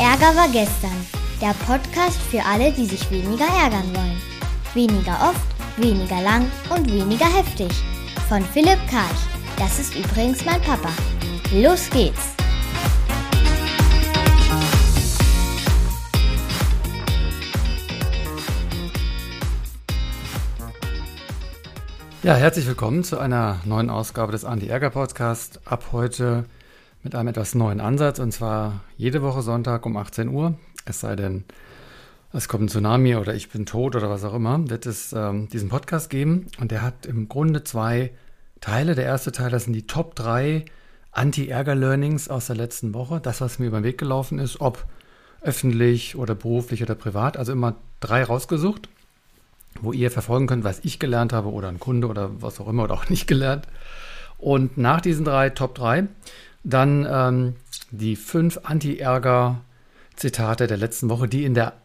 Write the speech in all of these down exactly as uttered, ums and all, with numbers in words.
Ärger war gestern. Der Podcast für alle, die sich weniger ärgern wollen. Weniger oft, weniger lang und weniger heftig. Von Philipp Karch. Das ist übrigens mein Papa. Los geht's! Ja, herzlich willkommen zu einer neuen Ausgabe des Anti-Ärger-Podcast. Ab heute mit einem etwas neuen Ansatz, und zwar jede Woche Sonntag um achtzehn Uhr. Es sei denn, es kommt ein Tsunami oder ich bin tot oder was auch immer, wird es ähm, diesen Podcast geben. Und der hat im Grunde zwei Teile. Der erste Teil, das sind die Top drei Anti-Ärger-Learnings aus der letzten Woche. Das, was mir über den Weg gelaufen ist, ob öffentlich oder beruflich oder privat. Also immer drei rausgesucht, wo ihr verfolgen könnt, was ich gelernt habe oder ein Kunde oder was auch immer oder auch nicht gelernt. Und nach diesen drei Top drei dann ähm, die fünf Anti-Ärger-Zitate der letzten Woche, die in der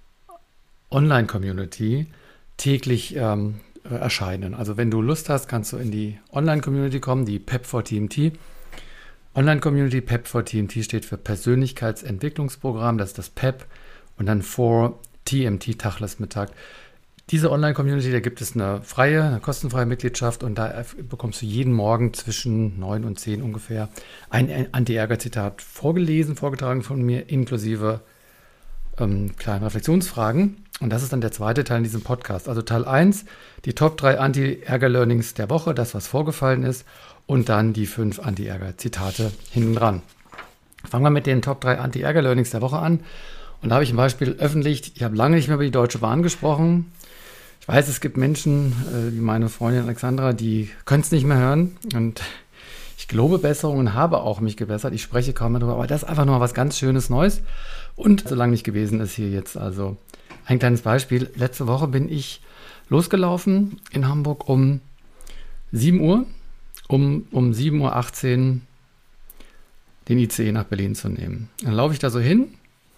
Online-Community täglich ähm, erscheinen. Also wenn du Lust hast, kannst du in die Online-Community kommen, die Pep for T M T. Online-Community, Pep for T M T steht für Persönlichkeitsentwicklungsprogramm, das ist das Pep, und dann for T M T, Tachles Mittag. Diese Online-Community, da gibt es eine freie, eine kostenfreie Mitgliedschaft, und da bekommst du jeden Morgen zwischen neun und zehn ungefähr ein Anti-Ärger-Zitat vorgelesen, vorgetragen von mir, inklusive ähm, kleinen Reflexionsfragen. Und das ist dann der zweite Teil in diesem Podcast. Also Teil eins, die Top drei Anti-Ärger-Learnings der Woche, das, was vorgefallen ist, und dann die fünf Anti-Ärger-Zitate hinten dran. Fangen wir mit den Top drei Anti-Ärger-Learnings der Woche an. Und da habe ich ein Beispiel öffentlich, ich habe lange nicht mehr über die Deutsche Bahn gesprochen. Ich weiß, es gibt Menschen, äh, wie meine Freundin Alexandra, die können es nicht mehr hören. Und ich gelobe Besserung und habe auch mich gebessert. Ich spreche kaum mehr darüber, aber das ist einfach nur was ganz Schönes Neues. Und so lange nicht gewesen ist hier jetzt also ein kleines Beispiel. Letzte Woche bin ich losgelaufen in Hamburg um sieben Uhr, um, um sieben Uhr achtzehn den I C E nach Berlin zu nehmen. Dann laufe ich da so hin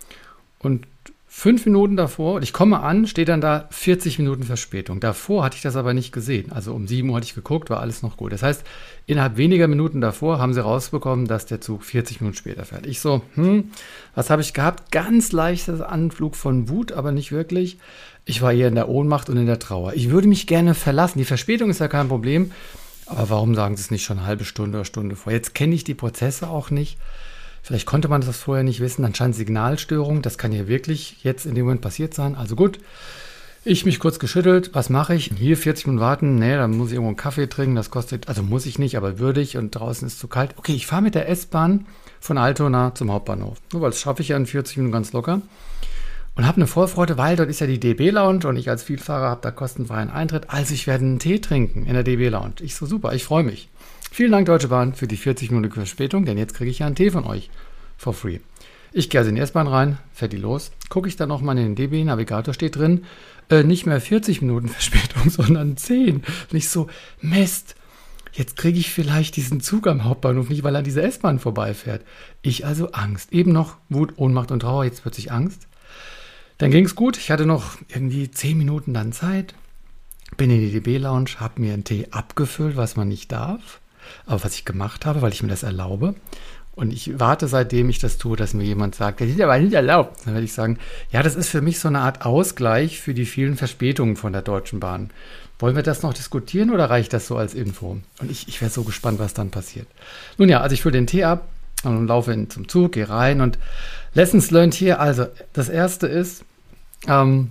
und Fünf Minuten davor, und ich komme an, steht dann da vierzig Minuten Verspätung. Davor hatte ich das aber nicht gesehen. Also um sieben Uhr hatte ich geguckt, war alles noch gut. Das heißt, innerhalb weniger Minuten davor haben sie rausbekommen, dass der Zug vierzig Minuten später fährt. Ich so, hm, was habe ich gehabt? Ganz leichtes Anflug von Wut, aber nicht wirklich. Ich war eher in der Ohnmacht und in der Trauer. Ich würde mich gerne verlassen. Die Verspätung ist ja kein Problem. Aber warum sagen sie es nicht schon eine halbe Stunde oder Stunde vor? Jetzt kenne ich die Prozesse auch nicht. Vielleicht konnte man das vorher nicht wissen, anscheinend Signalstörung, das kann ja wirklich jetzt in dem Moment passiert sein. Also gut, ich mich kurz geschüttelt, was mache ich? Hier vierzig Minuten warten, nee, dann muss ich irgendwo einen Kaffee trinken, das kostet, also muss ich nicht, aber würde ich, und draußen ist es zu kalt. Okay, ich fahre mit der S-Bahn von Altona zum Hauptbahnhof, nur weil das schaffe ich ja in vierzig Minuten ganz locker. Und habe eine Vorfreude, weil dort ist ja die D B-Lounge und ich als Vielfahrer habe da kostenfreien Eintritt, also ich werde einen Tee trinken in der D B-Lounge. Ich so, super, ich freue mich. Vielen Dank, Deutsche Bahn, für die vierzig Minuten Verspätung, denn jetzt kriege ich ja einen Tee von euch. For free. Ich gehe also in die S-Bahn rein, fährt die los, gucke ich dann nochmal in den D B-Navigator, steht drin, äh, nicht mehr vierzig Minuten Verspätung, sondern zehn. Nicht so, Mist, jetzt kriege ich vielleicht diesen Zug am Hauptbahnhof nicht, weil er an dieser S-Bahn vorbeifährt. Ich also Angst. Eben noch Wut, Ohnmacht und Trauer, jetzt plötzlich Angst. Dann ging es gut, ich hatte noch irgendwie zehn Minuten dann Zeit, bin in die D B-Lounge, habe mir einen Tee abgefüllt, was man nicht darf, aber was ich gemacht habe, weil ich mir das erlaube. Und ich warte, seitdem ich das tue, dass mir jemand sagt, das ist aber nicht erlaubt. Dann werde ich sagen, ja, das ist für mich so eine Art Ausgleich für die vielen Verspätungen von der Deutschen Bahn. Wollen wir das noch diskutieren oder reicht das so als Info? Und ich, ich wäre so gespannt, was dann passiert. Nun ja, also ich fülle den Tee ab und laufe in, zum Zug, gehe rein, und Lessons learned hier. Also das erste ist, ähm,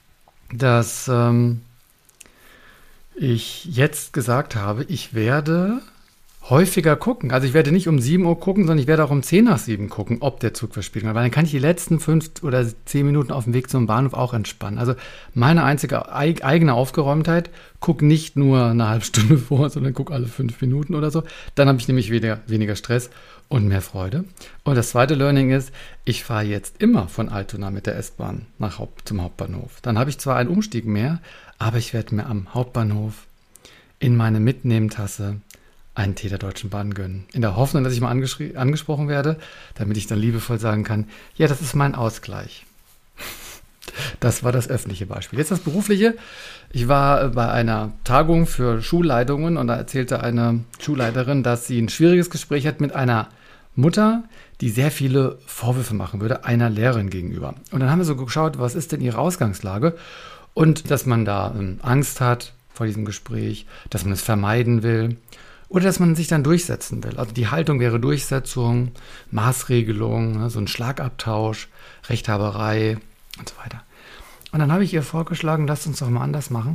dass ähm, ich jetzt gesagt habe, ich werde häufiger gucken. Also ich werde nicht um sieben Uhr gucken, sondern ich werde auch um zehn nach sieben gucken, ob der Zug Verspätung hat. Weil dann kann ich die letzten fünf oder zehn Minuten auf dem Weg zum Bahnhof auch entspannen. Also meine einzige eig- eigene Aufgeräumtheit, guck nicht nur eine halbe Stunde vor, sondern guck alle fünf Minuten oder so. Dann habe ich nämlich weniger, weniger Stress und mehr Freude. Und das zweite Learning ist, ich fahre jetzt immer von Altona mit der S-Bahn nach Haupt- zum Hauptbahnhof. Dann habe ich zwar einen Umstieg mehr, aber ich werde mir am Hauptbahnhof in meine Mitnehmtasse einen Tee der Deutschen Bahn gönnen. In der Hoffnung, dass ich mal angeschri- angesprochen werde, damit ich dann liebevoll sagen kann, ja, das ist mein Ausgleich. Das war das öffentliche Beispiel. Jetzt das berufliche. Ich war bei einer Tagung für Schulleitungen und da erzählte eine Schulleiterin, dass sie ein schwieriges Gespräch hat mit einer Mutter, die sehr viele Vorwürfe machen würde, einer Lehrerin gegenüber. Und dann haben wir so geschaut, was ist denn ihre Ausgangslage? Und dass man da ähm, Angst hat vor diesem Gespräch, dass man es vermeiden will oder dass man sich dann durchsetzen will. Also die Haltung wäre Durchsetzung, Maßregelung, ne, so ein Schlagabtausch, Rechthaberei und so weiter. Und dann habe ich ihr vorgeschlagen, lasst uns doch mal anders machen.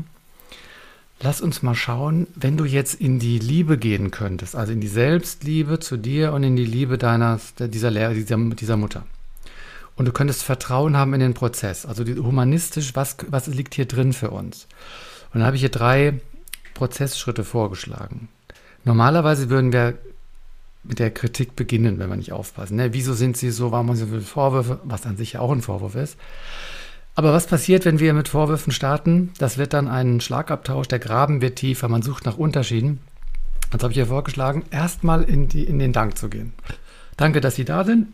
Lass uns mal schauen, wenn du jetzt in die Liebe gehen könntest, also in die Selbstliebe zu dir und in die Liebe deiner, dieser, Lehrer, dieser, dieser Mutter. Und du könntest Vertrauen haben in den Prozess, also die, humanistisch, was, was liegt hier drin für uns? Und dann habe ich hier drei Prozessschritte vorgeschlagen. Normalerweise würden wir mit der Kritik beginnen, wenn wir nicht aufpassen. Ne? Wieso sind sie so, warum haben sie so viele Vorwürfe, was an sich ja auch ein Vorwurf ist. Aber was passiert, wenn wir mit Vorwürfen starten? Das wird dann ein Schlagabtausch, der Graben wird tiefer, man sucht nach Unterschieden. Jetzt habe ich hier vorgeschlagen, erstmal in, die, in den Dank zu gehen. Danke, dass Sie da sind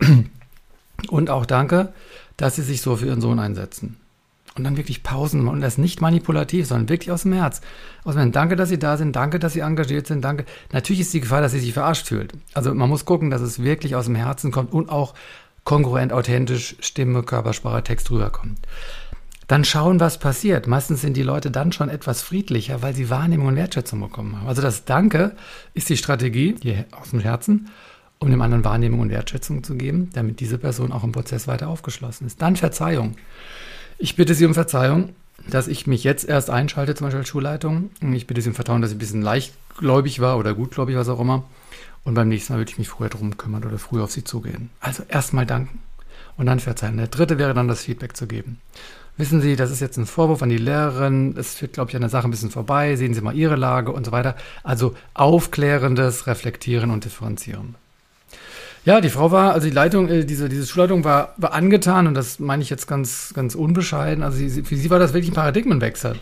und auch danke, dass Sie sich so für Ihren Sohn einsetzen. Und dann wirklich Pausen und das nicht manipulativ, sondern wirklich aus dem Herz. Aus dem Herzen. Danke, dass Sie da sind, danke, dass Sie engagiert sind, danke. Natürlich ist die Gefahr, dass sie sich verarscht fühlt. Also man muss gucken, dass es wirklich aus dem Herzen kommt und auch kongruent, authentisch, Stimme, Körpersprache, Text rüberkommt. Dann schauen, was passiert. Meistens sind die Leute dann schon etwas friedlicher, weil sie Wahrnehmung und Wertschätzung bekommen haben. Also das Danke ist die Strategie, hier aus dem Herzen, um dem anderen Wahrnehmung und Wertschätzung zu geben, damit diese Person auch im Prozess weiter aufgeschlossen ist. Dann Verzeihung. Ich bitte Sie um Verzeihung, dass ich mich jetzt erst einschalte, zum Beispiel als Schulleitung. Ich bitte Sie um Vertrauen, dass ich ein bisschen leichtgläubig war oder gutgläubig, was auch immer. Und beim nächsten Mal würde ich mich früher drum kümmern oder früher auf Sie zugehen. Also erstmal danken und dann verzeihen. Der dritte wäre dann, das Feedback zu geben. Wissen Sie, das ist jetzt ein Vorwurf an die Lehrerin. Es führt, glaube ich, an der Sache ein bisschen vorbei. Sehen Sie mal Ihre Lage und so weiter. Also aufklärendes Reflektieren und Differenzieren. Ja, die Frau war, also die Leitung, äh, diese, diese Schulleitung war, war angetan und das meine ich jetzt ganz, ganz unbescheiden. Also sie, für sie war das wirklich ein Paradigmenwechsel.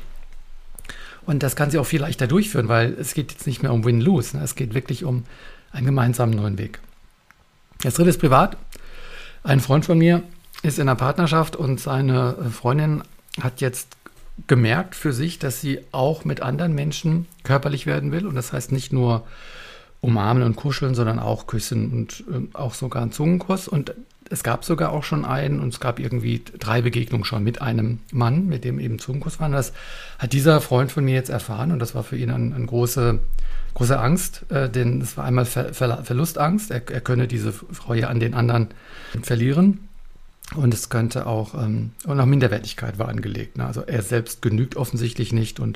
Und das kann sie auch viel leichter durchführen, weil es geht jetzt nicht mehr um Win-Lose. Ne? Es geht wirklich um einen gemeinsamen neuen Weg. Das dritte ist privat. Ein Freund von mir ist in einer Partnerschaft und seine Freundin hat jetzt gemerkt für sich, dass sie auch mit anderen Menschen körperlich werden will. Und das heißt nicht nur umarmen und kuscheln, sondern auch küssen und äh, auch sogar einen Zungenkuss. Und es gab sogar auch schon einen und es gab irgendwie drei Begegnungen schon mit einem Mann, mit dem eben Zungenkuss war. Und das hat dieser Freund von mir jetzt erfahren und das war für ihn eine ein große, große Angst, äh, denn es war einmal Ver Ver Verlustangst. Er, er könne diese Frau ja an den anderen verlieren. Und es könnte auch, ähm, und auch Minderwertigkeit war angelegt. Ne? Also er selbst genügt offensichtlich nicht und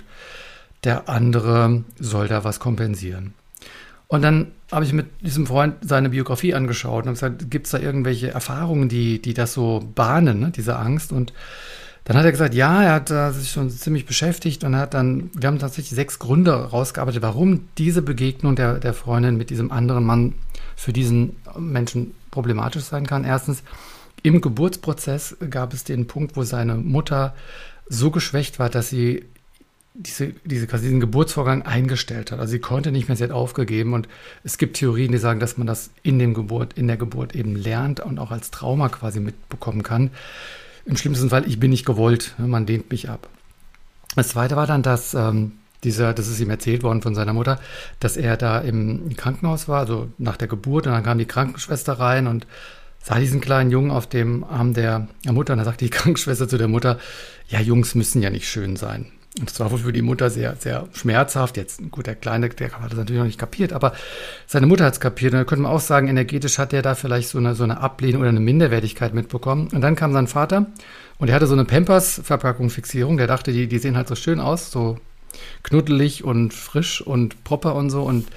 der andere soll da was kompensieren. Und dann habe ich mit diesem Freund seine Biografie angeschaut und gesagt, gibt es da irgendwelche Erfahrungen, die, die das so bahnen, ne, diese Angst? Und dann hat er gesagt, ja, er hat uh, sich schon ziemlich beschäftigt und hat dann, wir haben tatsächlich sechs Gründe rausgearbeitet, warum diese Begegnung der, der Freundin mit diesem anderen Mann für diesen Menschen problematisch sein kann. Erstens, im Geburtsprozess gab es den Punkt, wo seine Mutter so geschwächt war, dass sie Diese, diese, quasi diesen Geburtsvorgang eingestellt hat. Also sie konnte nicht mehr, sie hat aufgegeben und es gibt Theorien, die sagen, dass man das in dem Geburt, in der Geburt eben lernt und auch als Trauma quasi mitbekommen kann. Im schlimmsten Fall, ich bin nicht gewollt, man lehnt mich ab. Das zweite war dann, dass ähm, dieser, das ist ihm erzählt worden von seiner Mutter, dass er da im Krankenhaus war, also nach der Geburt und dann kam die Krankenschwester rein und sah diesen kleinen Jungen auf dem Arm der, der Mutter und da sagte die Krankenschwester zu der Mutter, ja, Jungs müssen ja nicht schön sein. Und das war wohl für die Mutter sehr, sehr schmerzhaft. Jetzt, gut, der Kleine, der hat das natürlich noch nicht kapiert, aber seine Mutter hat es kapiert. Und da könnte man auch sagen, energetisch hat er da vielleicht so eine, so eine Ablehnung oder eine Minderwertigkeit mitbekommen. Und dann kam sein Vater und er hatte so eine Pampers-Verpackung-Fixierung. Der dachte, die, die sehen halt so schön aus, so knuddelig und frisch und proper und so. Und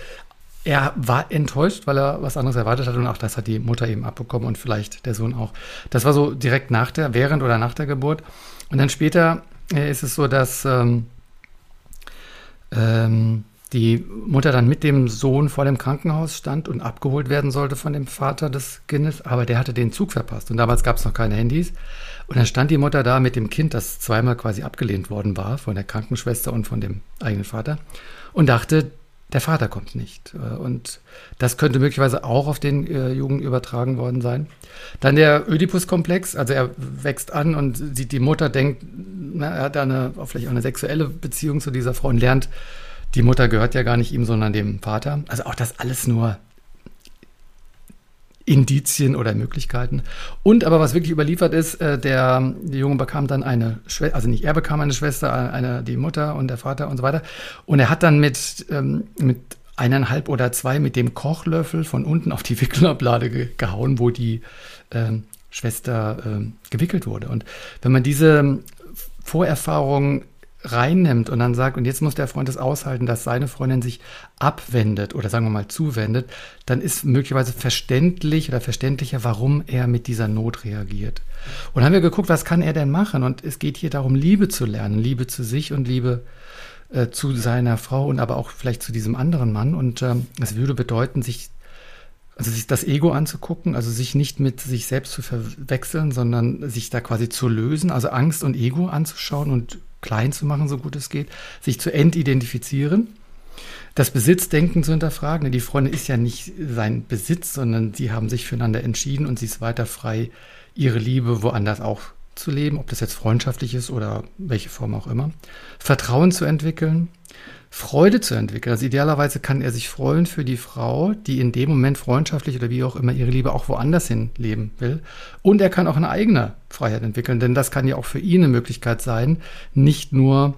er war enttäuscht, weil er was anderes erwartet hat. Und auch das hat die Mutter eben abbekommen und vielleicht der Sohn auch. Das war so direkt nach der, während oder nach der Geburt. Und dann später ist es so, dass ähm, ähm, die Mutter dann mit dem Sohn vor dem Krankenhaus stand und abgeholt werden sollte von dem Vater des Kindes, aber der hatte den Zug verpasst und damals gab es noch keine Handys und dann stand die Mutter da mit dem Kind, das zweimal quasi abgelehnt worden war von der Krankenschwester und von dem eigenen Vater und dachte, der Vater kommt nicht. Und das könnte möglicherweise auch auf den äh, Jungen übertragen worden sein. Dann der Ödipus-Komplex, also er wächst an und sieht, die Mutter denkt, na, er hat da eine, vielleicht auch eine sexuelle Beziehung zu dieser Frau und lernt, die Mutter gehört ja gar nicht ihm, sondern dem Vater. Also auch das alles nur Indizien oder Möglichkeiten. Und aber was wirklich überliefert ist, äh, der, der Junge bekam dann eine Schwester, also nicht er bekam eine Schwester, eine, die Mutter und der Vater und so weiter. Und er hat dann mit, ähm, mit eineinhalb oder zwei mit dem Kochlöffel von unten auf die Wickelablade ge- gehauen, wo die ähm, Schwester ähm, gewickelt wurde. Und wenn man diese Vorerfahrung reinnimmt und dann sagt, und jetzt muss der Freund es aushalten, dass seine Freundin sich abwendet oder sagen wir mal zuwendet, dann ist möglicherweise verständlich oder verständlicher, warum er mit dieser Not reagiert. Und dann haben wir geguckt, was kann er denn machen? Und es geht hier darum, Liebe zu lernen, Liebe zu sich und Liebe äh, zu seiner Frau und aber auch vielleicht zu diesem anderen Mann. Und ähm, das würde bedeuten, sich Also sich das Ego anzugucken, also sich nicht mit sich selbst zu verwechseln, sondern sich da quasi zu lösen, also Angst und Ego anzuschauen und klein zu machen, so gut es geht, sich zu entidentifizieren, das Besitzdenken zu hinterfragen. Die Freundin ist ja nicht sein Besitz, sondern sie haben sich füreinander entschieden und sie ist weiter frei, ihre Liebe woanders auch zu leben, ob das jetzt freundschaftlich ist oder welche Form auch immer. Vertrauen zu entwickeln, Freude zu entwickeln. Also idealerweise kann er sich freuen für die Frau, die in dem Moment freundschaftlich oder wie auch immer ihre Liebe auch woanders hin leben will. Und er kann auch eine eigene Freiheit entwickeln, denn das kann ja auch für ihn eine Möglichkeit sein, nicht nur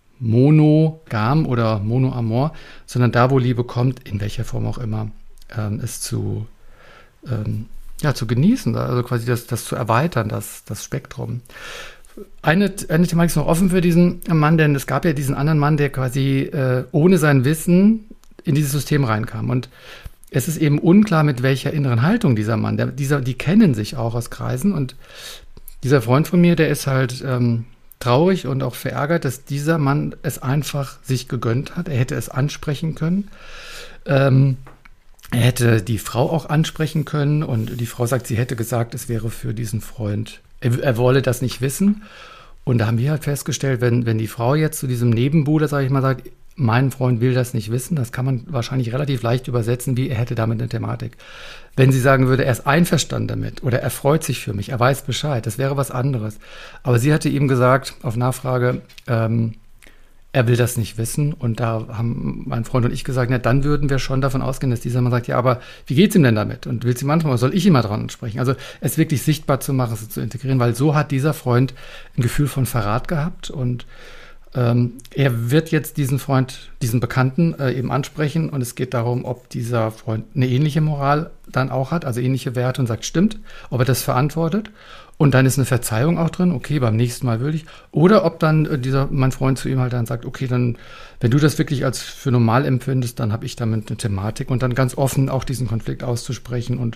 monogam oder monoamor, sondern da, wo Liebe kommt, in welcher Form auch immer, ähm, es zu, ähm, ja, zu genießen, also quasi das, das zu erweitern, das, das Spektrum. Eine, eine Thematik ist noch offen für diesen Mann, denn es gab ja diesen anderen Mann, der quasi äh, ohne sein Wissen in dieses System reinkam. Und es ist eben unklar, mit welcher inneren Haltung dieser Mann, der, dieser, die kennen sich auch aus Kreisen. Und dieser Freund von mir, der ist halt ähm, traurig und auch verärgert, dass dieser Mann es einfach sich gegönnt hat. Er hätte es ansprechen können. Ähm, er hätte die Frau auch ansprechen können. Und die Frau sagt, sie hätte gesagt, es wäre für diesen Freund, Er, er wolle das nicht wissen. Und da haben wir halt festgestellt, wenn, wenn die Frau jetzt zu diesem Nebenbuhler, sage ich mal, sagt, mein Freund will das nicht wissen, das kann man wahrscheinlich relativ leicht übersetzen, wie er hätte damit eine Thematik. Wenn sie sagen würde, er ist einverstanden damit oder er freut sich für mich, er weiß Bescheid, das wäre was anderes. Aber sie hatte ihm gesagt, auf Nachfrage, ähm, er will das nicht wissen. Und da haben mein Freund und ich gesagt, na, dann würden wir schon davon ausgehen, dass dieser Mann sagt, ja, aber wie geht's ihm denn damit? Und will sie manchmal, soll ich immer dran sprechen? Also es wirklich sichtbar zu machen, es zu integrieren, weil so hat dieser Freund ein Gefühl von Verrat gehabt. Und ähm, er wird jetzt diesen Freund, diesen Bekannten äh, eben ansprechen. Und es geht darum, ob dieser Freund eine ähnliche Moral dann auch hat, also ähnliche Werte und sagt, stimmt, ob er das verantwortet. Und dann ist eine Verzeihung auch drin, okay, beim nächsten Mal würde ich. Oder ob dann äh, dieser mein Freund zu ihm halt dann sagt, okay, dann, wenn du das wirklich als für normal empfindest, dann habe ich damit eine Thematik. Und dann ganz offen auch diesen Konflikt auszusprechen. Und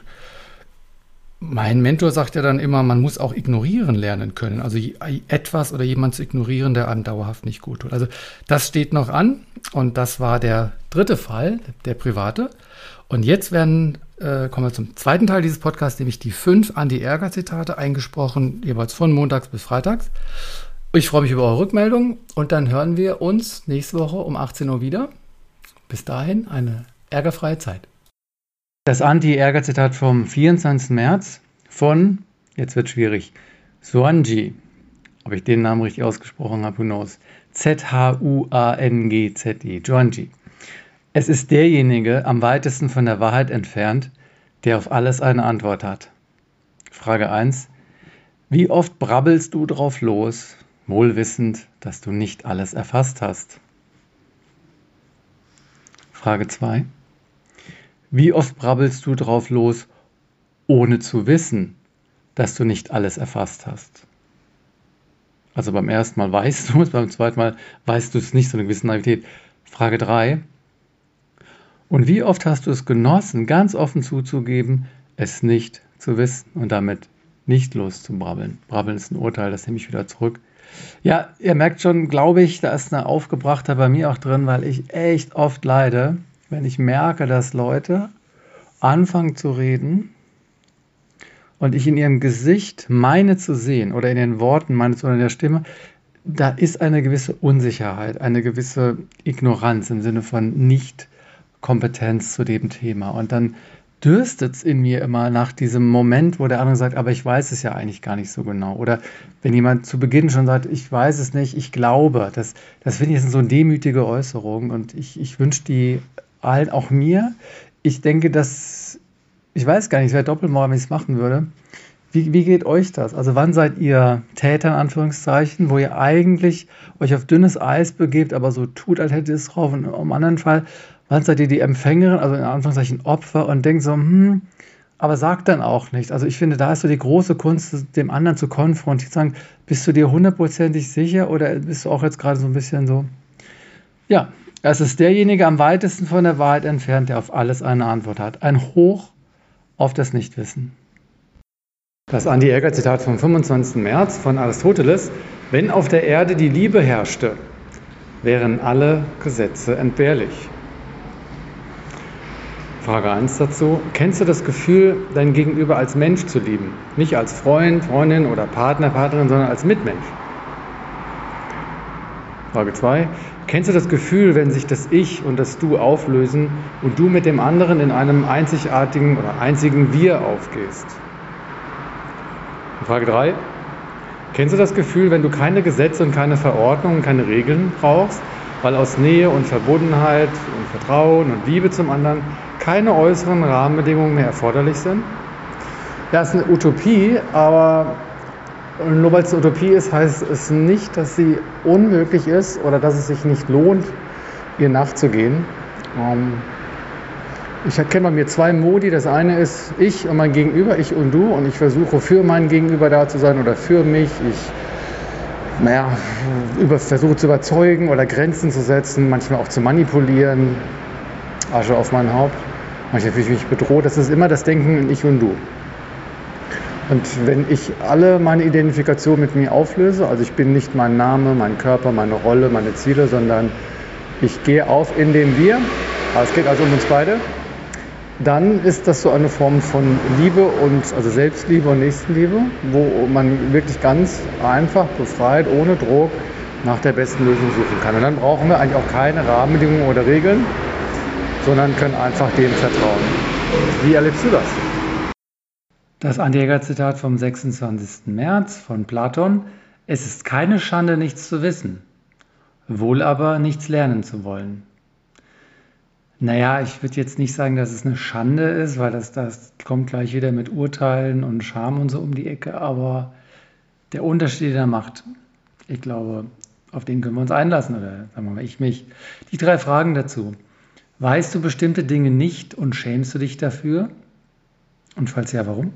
mein Mentor sagt ja dann immer, man muss auch ignorieren lernen können. Also etwas oder jemand zu ignorieren, der einem dauerhaft nicht gut tut. Also das steht noch an. Und das war der dritte Fall, der private. Und jetzt werden, äh, kommen wir zum zweiten Teil dieses Podcasts, nämlich die fünf Anti-Ärger-Zitate, eingesprochen jeweils von montags bis freitags. Ich freue mich über eure Rückmeldung und dann hören wir uns nächste Woche um achtzehn Uhr wieder. Bis dahin eine ärgerfreie Zeit. Das Anti-Ärger-Zitat vom vierundzwanzigsten März von, jetzt wird schwierig, Zhuangzi. Ob ich den Namen richtig ausgesprochen habe, who knows. Z H U A N G Z I, Zhuangzi. Es ist derjenige am weitesten von der Wahrheit entfernt, der auf alles eine Antwort hat. Frage eins. Wie oft brabbelst du drauf los, wohlwissend, dass du nicht alles erfasst hast? Frage zwei. Wie oft brabbelst du drauf los, ohne zu wissen, dass du nicht alles erfasst hast? Also beim ersten Mal weißt du es, beim zweiten Mal weißt du es nicht, so eine gewisse Naivität. Frage drei. Und wie oft hast du es genossen, ganz offen zuzugeben, es nicht zu wissen und damit nicht loszubrabbeln? Brabbeln ist ein Urteil, das nehme ich wieder zurück. Ja, ihr merkt schon, glaube ich, da ist eine Aufgebrachter bei mir auch drin, weil ich echt oft leide, wenn ich merke, dass Leute anfangen zu reden und ich in ihrem Gesicht meine zu sehen oder in den Worten meine zu oder in der Stimme, da ist eine gewisse Unsicherheit, eine gewisse Ignoranz im Sinne von nicht Kompetenz zu dem Thema. Und dann dürstet es in mir immer nach diesem Moment, wo der andere sagt, aber ich weiß es ja eigentlich gar nicht so genau. Oder wenn jemand zu Beginn schon sagt, ich weiß es nicht, ich glaube. Das, das finde ich sind so demütige Äußerungen und ich, ich wünsche die allen, auch mir. Ich denke, dass ich weiß gar nicht, es wäre Doppelmoral, wenn ich es machen würde. Wie, wie geht euch das? Also wann seid ihr Täter in Anführungszeichen, wo ihr eigentlich euch auf dünnes Eis begebt, aber so tut, als hättet ihr es drauf? Und im anderen Fall, wann seid ihr die Empfängerin, also in Anführungszeichen Opfer und denkt so, hm, aber sagt dann auch nichts. Also ich finde, da ist so die große Kunst, dem anderen zu konfrontieren, zu sagen, bist du dir hundertprozentig sicher oder bist du auch jetzt gerade so ein bisschen so, ja, es ist derjenige am weitesten von der Wahrheit entfernt, der auf alles eine Antwort hat. Ein Hoch auf das Nichtwissen. Das Andi-Eger-Zitat vom fünfundzwanzigsten März von Aristoteles: Wenn auf der Erde die Liebe herrschte, wären alle Gesetze entbehrlich. Frage eins dazu: Kennst du das Gefühl, dein Gegenüber als Mensch zu lieben? Nicht als Freund, Freundin oder Partner, Partnerin, sondern als Mitmensch. Frage zwei: Kennst du das Gefühl, wenn sich das Ich und das Du auflösen und du mit dem anderen in einem einzigartigen oder einzigen Wir aufgehst? Frage drei: Kennst du das Gefühl, wenn du keine Gesetze und keine Verordnungen, keine Regeln brauchst, weil aus Nähe und Verbundenheit und Vertrauen und Liebe zum anderen keine äußeren Rahmenbedingungen mehr erforderlich sind? Ja, es ist eine Utopie, aber nur weil es eine Utopie ist, heißt es nicht, dass sie unmöglich ist oder dass es sich nicht lohnt, ihr nachzugehen. Ich erkenne bei mir zwei Modi. Das eine ist ich und mein Gegenüber, ich und du. Und ich versuche für mein Gegenüber da zu sein oder für mich. Ich naja, über, versuche zu überzeugen oder Grenzen zu setzen, manchmal auch zu manipulieren. Asche auf mein Haupt. Manchmal fühle ich mich bedroht. Das ist immer das Denken in ich und du. Und wenn ich alle meine Identifikation mit mir auflöse, also ich bin nicht mein Name, mein Körper, meine Rolle, meine Ziele, sondern ich gehe auf in dem Wir, aber es geht also um uns beide, dann ist das so eine Form von Liebe und also Selbstliebe und Nächstenliebe, wo man wirklich ganz einfach, befreit, ohne Druck nach der besten Lösung suchen kann. Und dann brauchen wir eigentlich auch keine Rahmenbedingungen oder Regeln, sondern können einfach dem vertrauen. Wie erlebst du das? Das Andi-Eger-Zitat vom sechsundzwanzigsten März von Platon: Es ist keine Schande, nichts zu wissen, wohl aber nichts lernen zu wollen. Naja, ich würde jetzt nicht sagen, dass es eine Schande ist, weil das, das kommt gleich wieder mit Urteilen und Scham und so um die Ecke, aber der Unterschied, den er macht, ich glaube, auf den können wir uns einlassen, oder sagen wir mal, ich mich. Die drei Fragen dazu: Weißt du bestimmte Dinge nicht und schämst du dich dafür? Und falls ja, warum?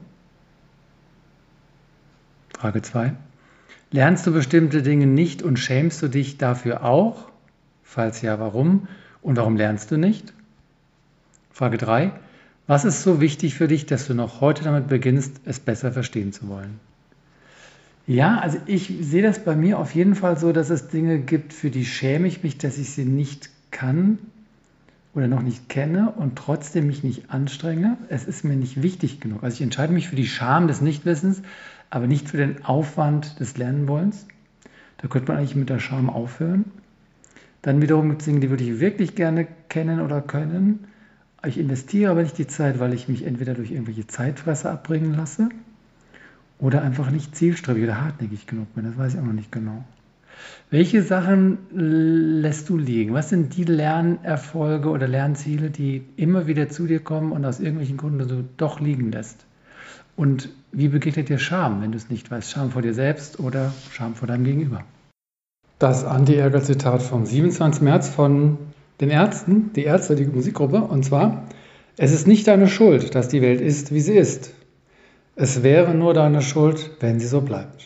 Frage zwei: Lernst du bestimmte Dinge nicht und schämst du dich dafür auch? Falls ja, warum? Und warum lernst du nicht? Frage drei: Was ist so wichtig für dich, dass du noch heute damit beginnst, es besser verstehen zu wollen? Ja, also ich sehe das bei mir auf jeden Fall so, dass es Dinge gibt, für die schäme ich mich, dass ich sie nicht kann oder noch nicht kenne und trotzdem mich nicht anstrenge. Es ist mir nicht wichtig genug. Also ich entscheide mich für die Scham des Nichtwissens, aber nicht für den Aufwand des Lernenwollens. Da könnte man eigentlich mit der Scham aufhören. Dann wiederum gibt es Dinge, die würde ich wirklich gerne kennen oder können. Ich investiere aber nicht die Zeit, weil ich mich entweder durch irgendwelche Zeitfresser abbringen lasse oder einfach nicht zielstrebig oder hartnäckig genug bin. Das weiß ich auch noch nicht genau. Welche Sachen lässt du liegen? Was sind die Lernerfolge oder Lernziele, die immer wieder zu dir kommen und aus irgendwelchen Gründen du doch liegen lässt? Und wie begegnet dir Scham, wenn du es nicht weißt? Scham vor dir selbst oder Scham vor deinem Gegenüber? Das Andi-Eger-Zitat vom siebenundzwanzigsten März von den Ärzten, die Ärzte, die Musikgruppe, und zwar: Es ist nicht deine Schuld, dass die Welt ist, wie sie ist. Es wäre nur deine Schuld, wenn sie so bleibt.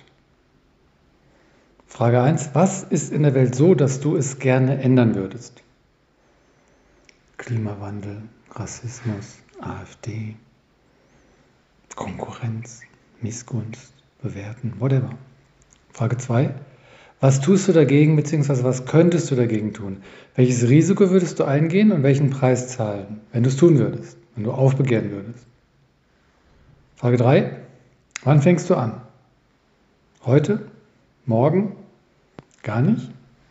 Frage eins: Was ist in der Welt so, dass du es gerne ändern würdest? Klimawandel, Rassismus, AfD, Konkurrenz, Missgunst, Bewerten, whatever. Frage zwei: Was tust du dagegen, beziehungsweise was könntest du dagegen tun? Welches Risiko würdest du eingehen und welchen Preis zahlen, wenn du es tun würdest, wenn du aufbegehren würdest? Frage drei: Wann fängst du an? Heute? Morgen? Gar nicht?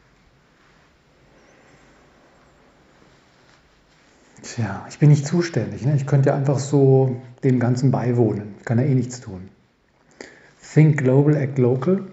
Tja, ich bin nicht zuständig. Ne? Ich könnte ja einfach so dem Ganzen beiwohnen. Ich kann ja eh nichts tun. Think global, act local.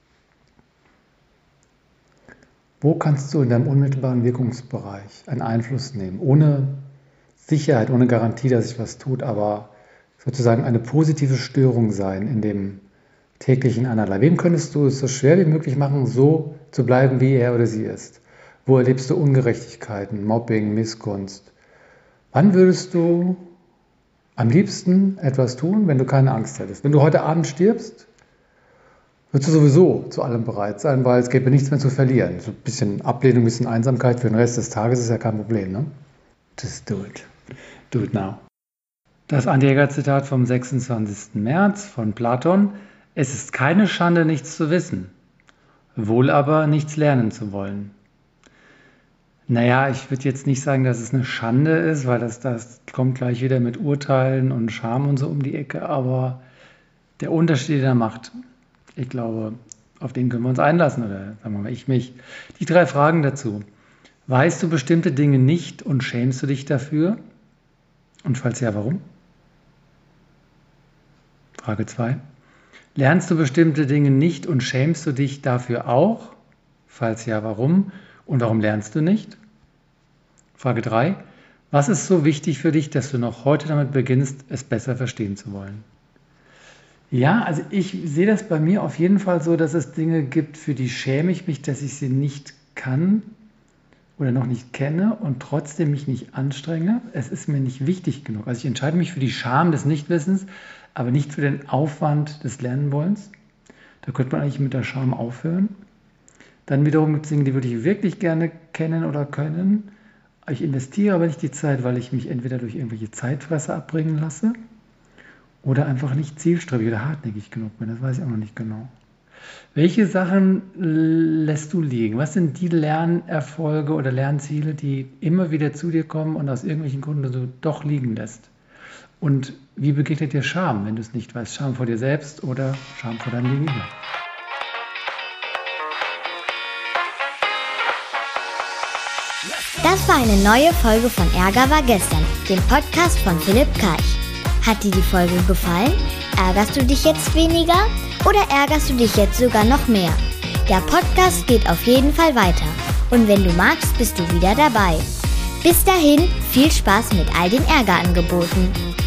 Wo kannst du in deinem unmittelbaren Wirkungsbereich einen Einfluss nehmen? Ohne Sicherheit, ohne Garantie, dass sich was tut, aber sozusagen eine positive Störung sein in dem täglichen Einerlei? Wem könntest du es so schwer wie möglich machen, so zu bleiben, wie er oder sie ist? Wo erlebst du Ungerechtigkeiten, Mobbing, Missgunst? Wann würdest du am liebsten etwas tun, wenn du keine Angst hättest? Wenn du heute Abend stirbst, würdest du sowieso zu allem bereit sein, weil es gäbe nichts mehr zu verlieren. So ein bisschen Ablehnung, ein bisschen Einsamkeit für den Rest des Tages ist ja kein Problem, ne? Just do it. Do it now. Das Andi-Jäger-Zitat vom sechsundzwanzigsten März von Platon. Es ist keine Schande, nichts zu wissen, wohl aber nichts lernen zu wollen. Naja, ich würde jetzt nicht sagen, dass es eine Schande ist, weil das, das kommt gleich wieder mit Urteilen und Scham und so um die Ecke, aber der Unterschied, den er macht, ich glaube, auf den können wir uns einlassen, oder sagen wir mal, ich mich. Die drei Fragen dazu. Weißt du bestimmte Dinge nicht und schämst du dich dafür? Und falls ja, warum? Frage zwei. Lernst du bestimmte Dinge nicht und schämst du dich dafür auch? Falls ja, warum? Und warum lernst du nicht? Frage drei. Was ist so wichtig für dich, dass du noch heute damit beginnst, es besser verstehen zu wollen? Ja, also ich sehe das bei mir auf jeden Fall so, dass es Dinge gibt, für die schäme ich mich, dass ich sie nicht kann oder noch nicht kenne und trotzdem mich nicht anstrenge. Es ist mir nicht wichtig genug. Also ich entscheide mich für die Scham des Nichtwissens, aber nicht für den Aufwand des Lernenwollens. Da könnte man eigentlich mit der Scham aufhören. Dann wiederum gibt es Dinge, die würde ich wirklich gerne kennen oder können. Ich investiere aber nicht die Zeit, weil ich mich entweder durch irgendwelche Zeitfresser abbringen lasse oder einfach nicht zielstrebig oder hartnäckig genug bin. Das weiß ich auch noch nicht genau. Welche Sachen lässt du liegen? Was sind die Lernerfolge oder Lernziele, die immer wieder zu dir kommen und aus irgendwelchen Gründen du doch liegen lässt? Und wie begegnet dir Scham, wenn du es nicht weißt? Scham vor dir selbst oder Scham vor deinem Gegenüber? Das war eine neue Folge von Ärger war gestern, dem Podcast von Philipp Karch. Hat dir die Folge gefallen? Ärgerst du dich jetzt weniger oder ärgerst du dich jetzt sogar noch mehr? Der Podcast geht auf jeden Fall weiter und wenn du magst, bist du wieder dabei. Bis dahin, viel Spaß mit all den Ärgerangeboten.